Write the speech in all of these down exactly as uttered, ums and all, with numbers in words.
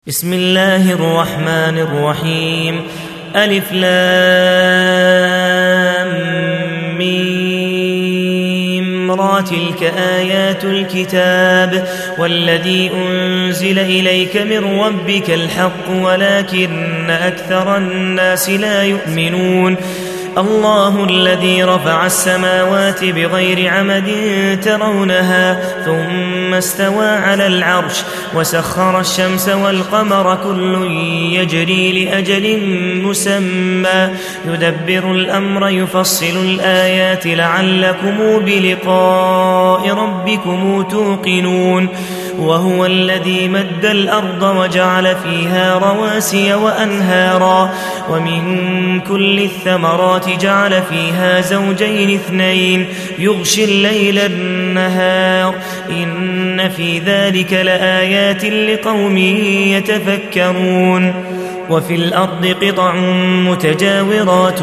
بسم الله الرحمن الرحيم. ألف لام ميم را تلك آيات الكتاب والذي أنزل إليك من ربك الحق ولكن أكثر الناس لا يؤمنون. الله الذي رفع السماوات بغير عمد ترونها ثم استوى على العرش وسخر الشمس والقمر كل يجري لأجل مسمى يدبر الأمر يفصل الآيات لعلكم بلقاء ربكم توقنون. وهو الذي مد الأرض وجعل فيها رواسي وأنهارا ومن كل الثمرات جعل فيها زوجين اثنين يغشي الليل النهار إن في ذلك لآيات لقوم يتفكرون. وفي الأرض قطع متجاورات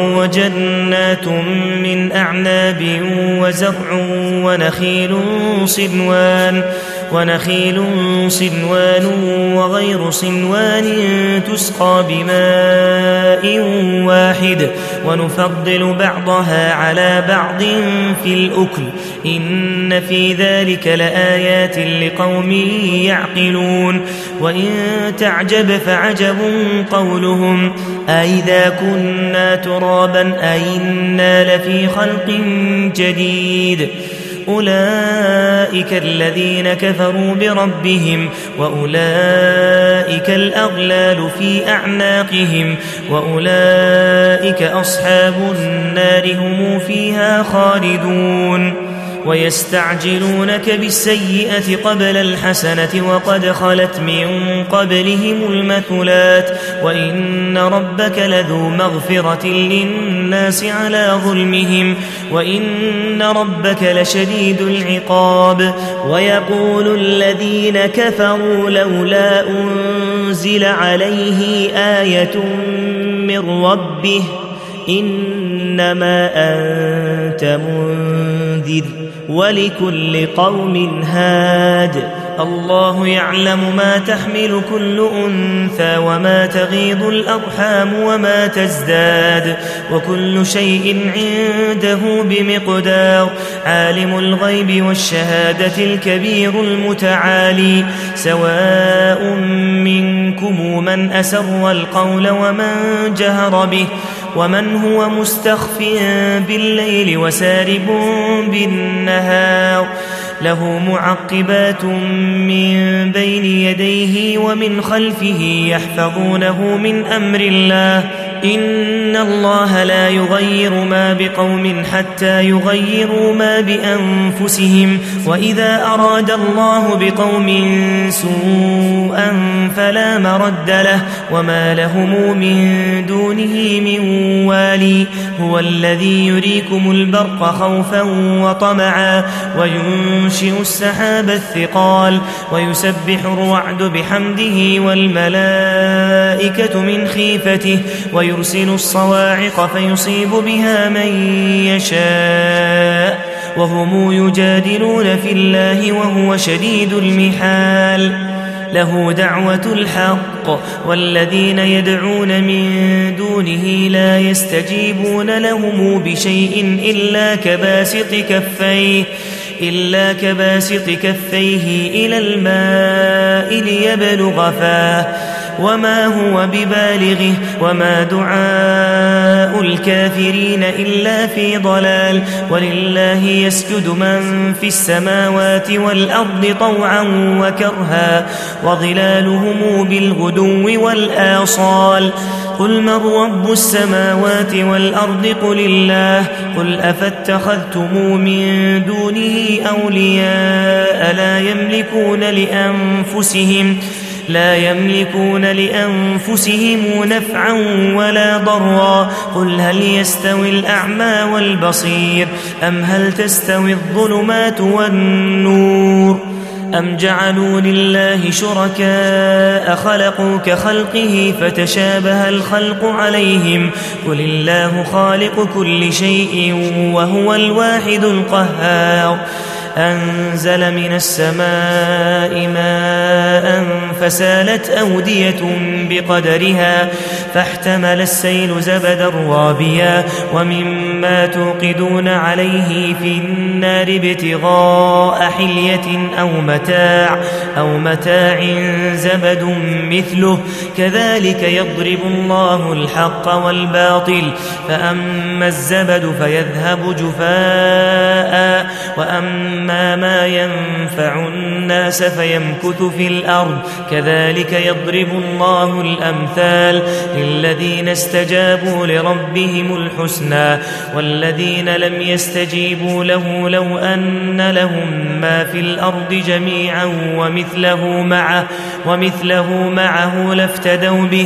وجنات من أعناب وزرع ونخيل صنوان ونخيل صنوان وغير صنوان تسقى بماء واحد ونفضل بعضها على بعض في الأكل إن في ذلك لآيات لقوم يعقلون. وإن تعجب فعجب قولهم أئذا كنا ترابا أئنا لفي خلق جديد. أولئك الذين كفروا بربهم وأولئك الأغلال في أعناقهم وأولئك أصحاب النار هم فيها خالدون. ويستعجلونك بالسيئة قبل الحسنة وقد خلت من قبلهم المثلات وإن ربك لذو مغفرة للناس على ظلمهم وإن ربك لشديد العقاب. ويقول الذين كفروا لولا أنزل عليه آية من ربه إنما أنت منذر ولكل قوم هاد. الله يعلم ما تحمل كل أنثى وما تغيض الأرحام وما تزداد وكل شيء عنده بمقدار. عالم الغيب والشهادة الكبير المتعالي سواء منكم من أسر القول ومن جهر به ومن هو مستخف بالليل وسارب بالنهار له معقبات من بين يديه ومن خلفه يحفظونه من أمر الله إن الله لا يغير ما بقوم حتى يغيروا ما بأنفسهم وإذا أراد الله بقوم سوءا فلا مرد له وما لهم من دونه من والي. هو الذي يريكم البرق خوفا وطمعا وينشئ السحاب الثقال ويسبح الرعد بحمده والملائكة من خيفته ويرسل الصواعق فيصيب بها من يشاء وهم يجادلون في الله وهو شديد المحال. له دعوة الحق والذين يدعون من دونه لا يستجيبون لهم بشيء إلا كباسط كفيه إلا كباسط كفيه إلى الماء ليبلغ فاه وما هو ببالغه وما دعاء الكافرين إلا في ضلال. ولله يسجد من في السماوات والأرض طوعا وكرها وظلالهم بالغدو والآصال. قل من رب السماوات والأرض قل الله قل أفاتخذتم من دونه أولياء لا يملكون لأنفسهم لا يملكون لأنفسهم نفعا ولا ضرا. قل هل يستوي الأعمى والبصير أم هل تستوي الظلمات والنور أم جعلوا لله شركاء خلقوا كخلقه فتشابه الخلق عليهم قل الله خالق كل شيء وهو الواحد القهار. أنزل من السماء ماء فسالت أودية بقدرها فاحتمل السيل زبدا رابيا ومما توقدون عليه في النار ابتغاء حلية أو متاع أو متاع زبد مثله كذلك يضرب الله الحق والباطل فأما الزبد فيذهب جفاء وأما ما ينفع الناس فيمكث في الأرض كذلك يضرب الله الأمثال للذين استجابوا لربهم الحسنى والذين لم يستجيبوا له لو أن لهم ما في الأرض جميعا ومثله معه ومثله معه لافتدوا به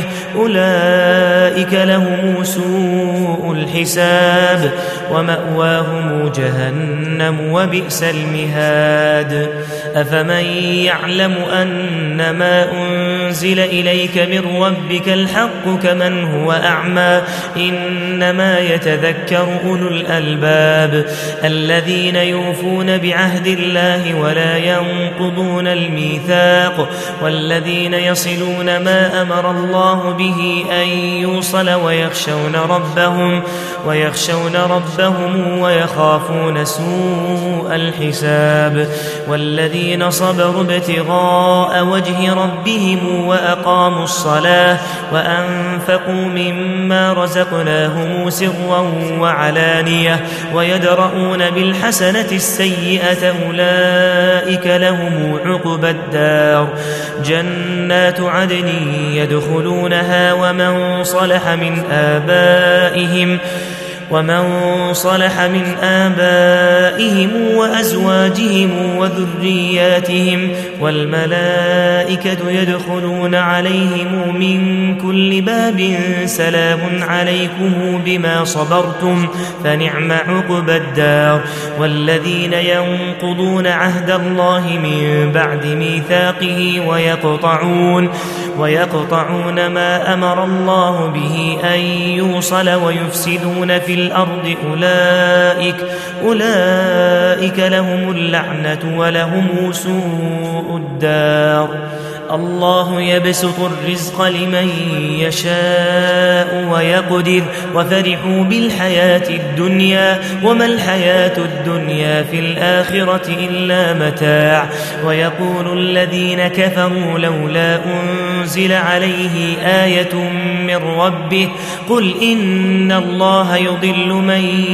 أولئك لهم سوء الحساب ومأواهم جهنم وبئس المهاد أفمن يعلم أن ما أنزل إليك من ربك الحق كمن هو أعمى إنما يتذكر أولو الألباب الذين يوفون بعهد الله ولا ينقضون الميثاق والذين يصلون ما أمر الله به أن يوصل ويخشون ربهم ويخشون ربهم ويخافون سوء الحساب والذين صبروا ابتغاء وجه ربهم وأقاموا الصلاة وأنفقوا مما رزقناهم سرا وعلانية ويدرؤون بالحسنة السيئة أولئك لهم عقبى الدار جنات عدن يدخلونها ومن صلح من آبائهم ومن صلح من آبائهم وأزواجهم وذرياتهم والملائكة يدخلون عليهم من كل باب سلام عليكم بما صبرتم فنعم عقبى الدار والذين ينقضون عهد الله من بعد ميثاقه ويقطعون ويقطعون ما أمر الله به أن يوصل ويفسدون في الأرض أولئك أولئك لهم اللعنة ولهم سوء الدار الله يبسط الرزق لمن يشاء ويقدر وفرحوا بالحياة الدنيا وما الحياة الدنيا في الآخرة إلا متاع ويقول الذين كفروا لولا أنزل عليه آية من ربه قل إن الله يضل من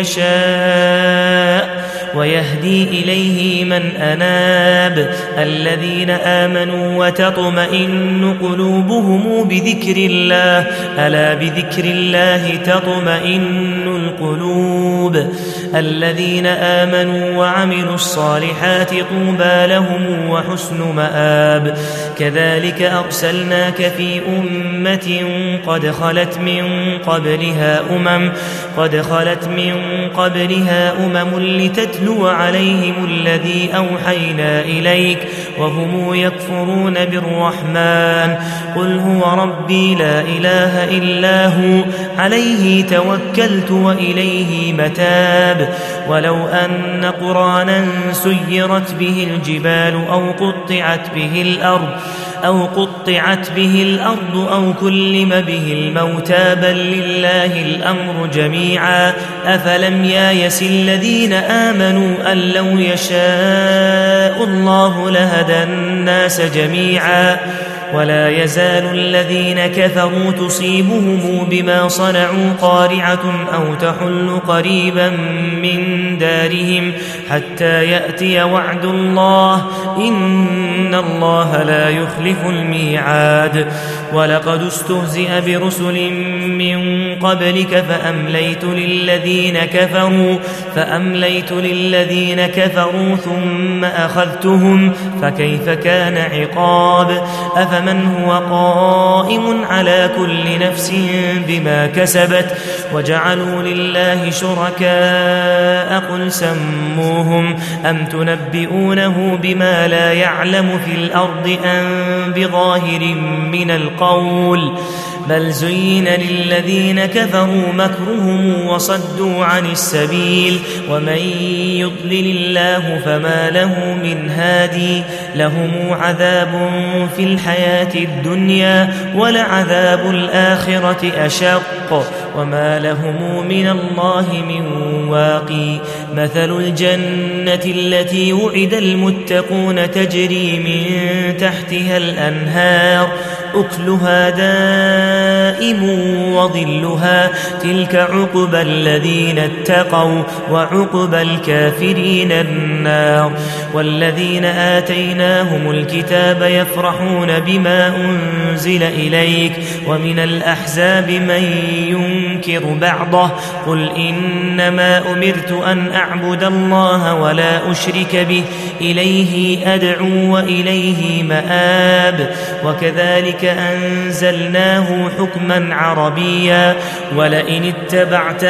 يشاء ويهدي إليه من أناب الذين آمنوا وتطمئن قلوبهم بذكر الله ألا بذكر الله تطمئن القلوب الذين آمنوا وعملوا الصالحات طوبى لهم وحسن مآب كذلك أرسلناك في أمة قد خلت من قبلها أمم قد خلت من قبلها أمم لتتلو عليهم الذي أوحينا إليك وهم يكفرون بالرحمن قل هو ربي لا إله إلا هو عليه توكلت وإليه متاب ولو أن قرآنا سيرت به الجبال أو قطعت به الأرض أو قطعت به الأرض أو كلم به الموتى بل لله الأمر جميعا أفلم يايس الذين آمنوا أن لو يشاء الله لهدى الناس جميعا ولا يزال الذين كفروا تصيبهم بما صنعوا قارعة أو تحل قريبا من دارهم حتى يأتي وعد الله إن الله لا يخلف الميعاد ولقد استهزئ برسل من قبلك فأمليت للذين كفروا فأمليت للذين كفروا ثم أخذتهم فكيف كان عقاب أفمن هو قائم على كل نفس بما كسبت وجعلوا لله شركاء قل سموهم أم تنبئونه بما لا يعلم في الأرض أم بظاهر من القول بل زين للذين كفروا مكرهم وصدوا عن السبيل ومن يضلل الله فما له من هادي لهم عذاب في الحياة الدنيا ولعذاب الآخرة أشق وما لهم من الله من واقي مثل الجنة التي وعد المتقون تجري من تحتها الأنهار أكلها دائم وظلها تلك عقبى الذين اتقوا وعقبى الكافرين النار والذين آتيناهم الكتاب يفرحون بما أنزل إليك ومن الأحزاب من ينكر بعضه قل إنما أمرت أن أعبد الله ولا أشرك به إليه أدعو وإليه مآب وكذلك أنزلناه حكما عربيا ولئن اتبعت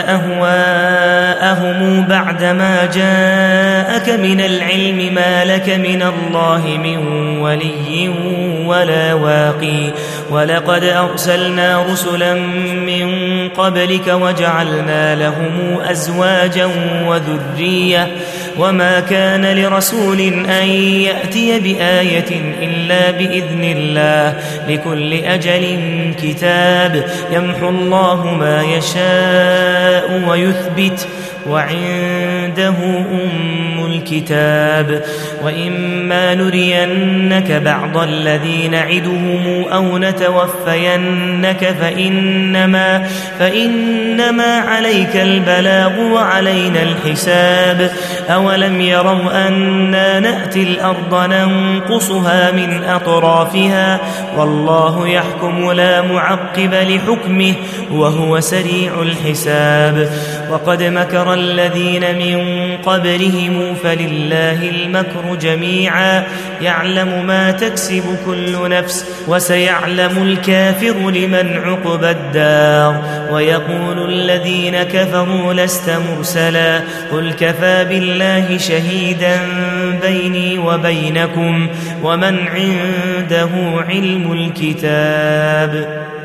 أهواءهم بعدما جاءك من العلم ما لك من الله من ولي ولا واقي ولقد أرسلنا رسلا من قبلك وجعلنا لهم أزواجا وذرية وما كان لرسول أن يأتي بآية إلا بإذن الله لكل أجل كتاب يمحو الله ما يشاء ويثبت وعنده أم الكتاب وإما نرينك بعض الذي نعدهم أو نتوفينك فإنما, فإنما عليك البلاغ وعلينا الحساب أولم يروا أنا نأتي الأرض ننقصها من أطرافها والله يحكم لا معقب لحكمه وهو سريع الحساب وقد مكر الذين من قبلهم فلله المكر جميعا يعلم ما تكسب كل نفس وسيعلم الكافر لمن عقبى الدار ويقول الذين كفروا لست مرسلا قل كفى بالله شهيدا بيني وبينكم ومن عنده علم الكتاب